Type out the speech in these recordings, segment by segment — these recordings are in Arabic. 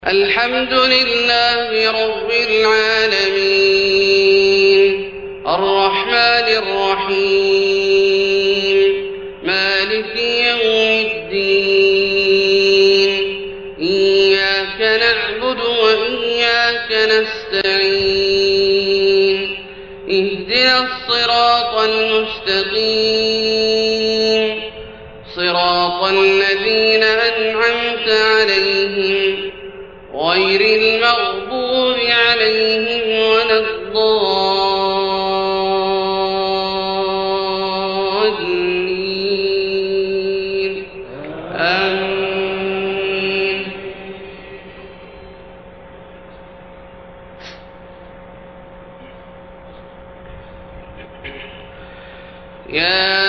الحمد لله رب العالمين الرحمن الرحيم مالك يوم الدين إياك نعبد وإياك نستعين اهدنا الصراط المستقيم صراط الذين أنعمت عليهم غير المغضوب عليهم ولا الضالين آمين. يا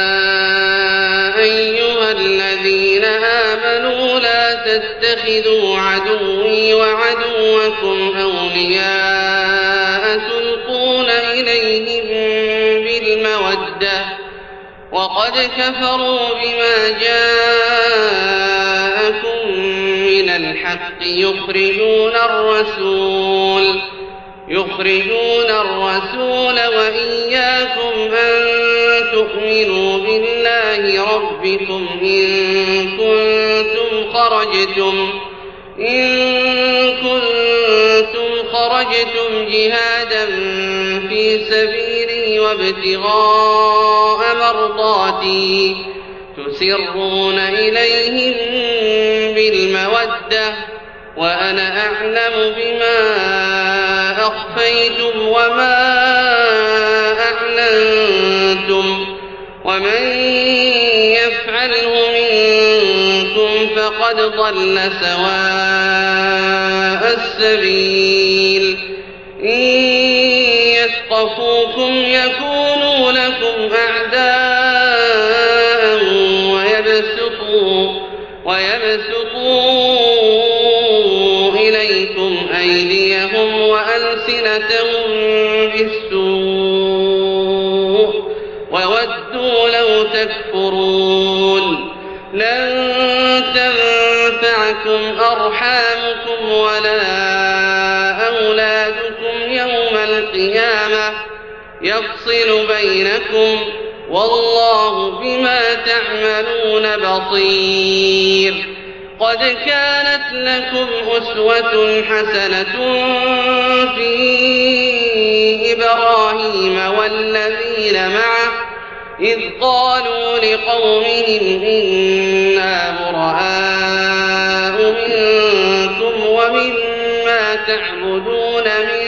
أيها الذين آمنوا لا تتخذوا عدوي وعدوكم أولياء تلقون إليهم بالمودة وقد كفروا بما جاءكم من الحق يخرجون الرسول وإياكم أن تؤمنوا بالله ربكم إن كنتم خرجتم جهادا في سبيلي وابتغاء مرضاتي تسرون إليهم بالمودة وأنا أعلم بما أخفيتم وما أعلنتم ومن يفعله منكم فقد ضل سواء السبيل إن يثقفوكم يكونوا لكم أعداء ويبسطوا إليكم أيديهم وألسنتهم بالسوء وودوا لو تكفرون لن تنفعكم أرحامكم ولا أولادكم يوم القيامة يفصل بينكم والله بما تعملون بصير. قد كانت لكم أسوة حسنة في إبراهيم والذين معه إذ قالوا لقومهم إنا براء منكم ومما تعبدون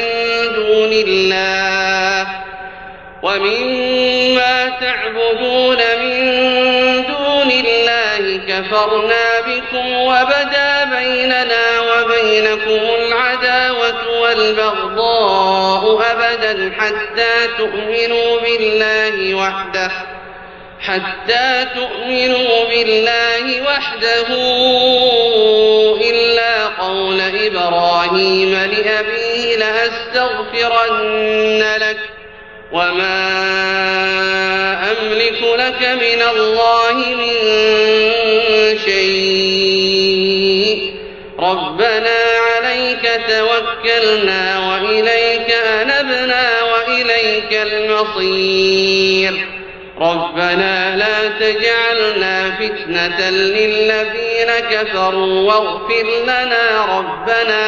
من دون الله كفرنا بكم وبدا بيننا وبينكم العداوة والبغضاء أبدا حتى تؤمنوا بالله وحده إلا قول إبراهيم لأبيه لأستغفرن لك وما أملك لك من الله من شيء ربنا عليك توكلنا وإليك أنبنا وإليك المصير ربنا لا تجعلنا فتنة للذين كفروا واغفر لنا ربنا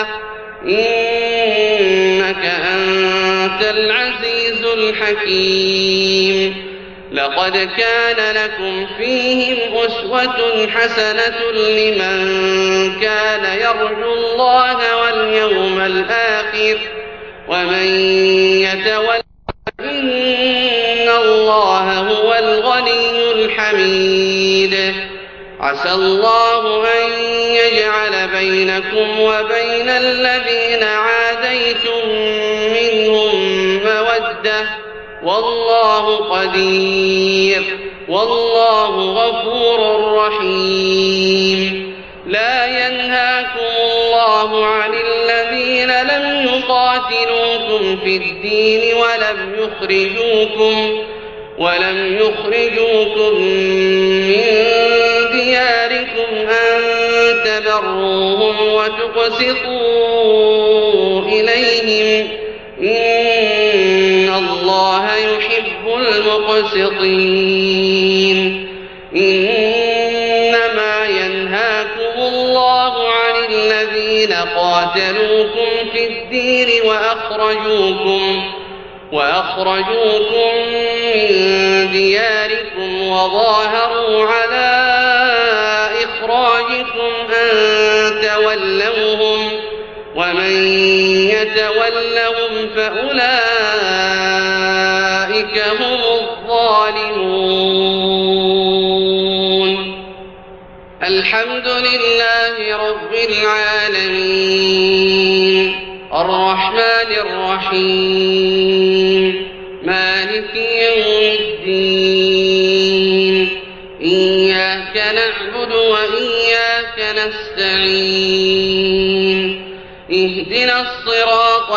إنك أنت العزيز الحكيم. لقد كان لكم فيهم أسوة حسنة لمن كان يرجو الله واليوم الآخر ومن يتول إن الله هو الغني الحميد. عسى الله أن يجعل بينكم وبين الذين عاديتم منهم مودة والله قدير والله غفور رحيم. لا ينهاكم الله عن الذين لم يقاتلوكم في الدين ولم يخرجوكم من دياركم أن تبروهم وتقسطوا إليهم إن الله يحب المقسطين. إنما ينهاكم الله عن الذين قاتلوكم في الدين وأخرجوكم من دياركم وظاهروا على إخراجكم أن تولوهم ومن يتولهم فأولئك هم الظالمون. الحمد لله رب العالمين الرحمن الرحيم مالك يوم الدين إياك نعبد وإياك نستعين اهدنا الصراط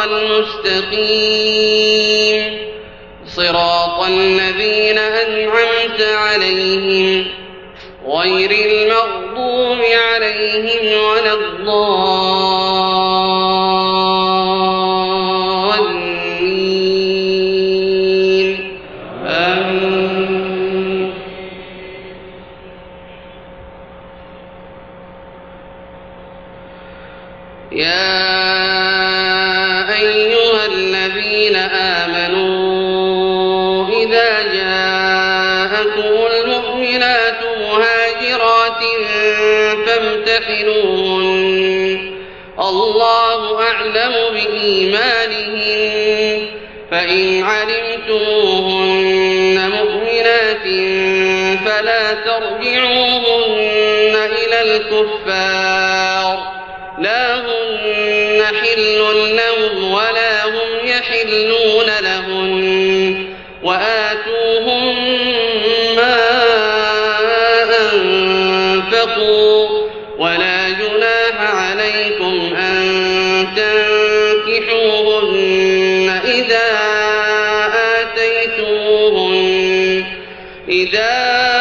المستقيم صراط الذين أنعمت عليهم غير المغضوب عليهم ولا الضالين آمين. يا أيها الذين آمنوا إذا جاءكم المؤمنات مهاجرات فامتحنوهن الله أعلم بإيمانهن فإن علمتموهن مؤمنات فلا ترجعوهن إلى الكفار لا هن حل لهم ولا هم يحلون لهن وآتوهم ما أنفقوا ولا جناح عليكم أن تنكحوهن إذا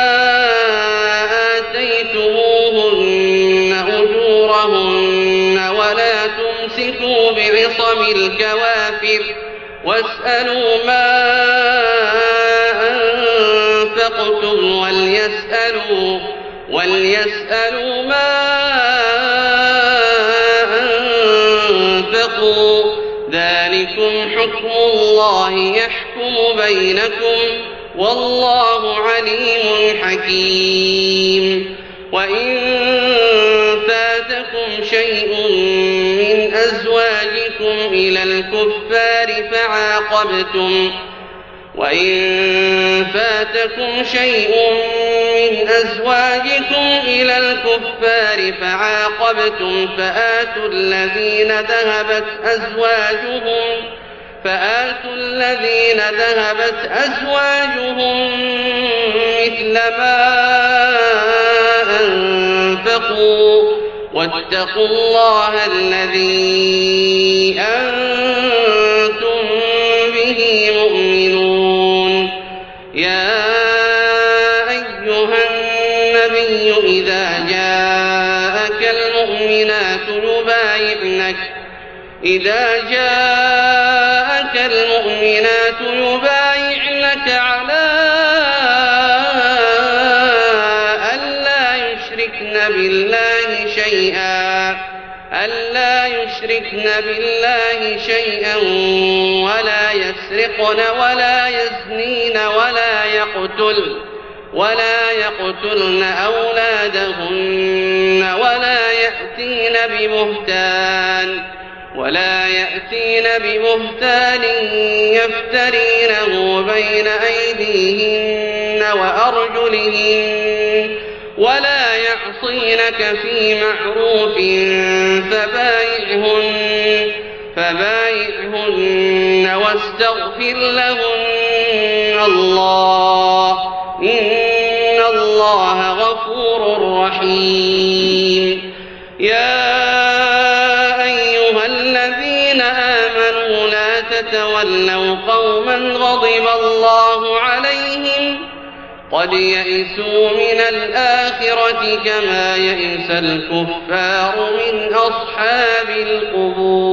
آتيتموهن أجورهن ولا تمسكوا بعصم الكوافر واسألوا ما أنفقتم وليسألوا ما أنفقوا ذلكم حكم الله يحكم بينكم والله عليم حكيم. وإن فاتكم شيء من أزواجكم إلى الكفار فعاقبتم فآتوا الذين ذهبت أزواجهم مثل ما أنفقوا واتقوا الله الذي أنتم به مؤمنون. يا أيها النبي إذا جاءك المؤمنات يبايعنك على ألا يشركن بالله شيئا ولا يسرقن ولا يزنين ولا يقتلن أولادهن ولا يأتين ببهتان يفترينه بين أيديهن وأرجلهن ولا يعصينك في معروف فبايعهن واستغفر لهن الله إن الله غفور رحيم. يا أيها الذين آمنوا لا تتولوا قوما غضب الله عليهم قد يئسوا من الآخرة كما يئس الكفار من أصحاب القبور.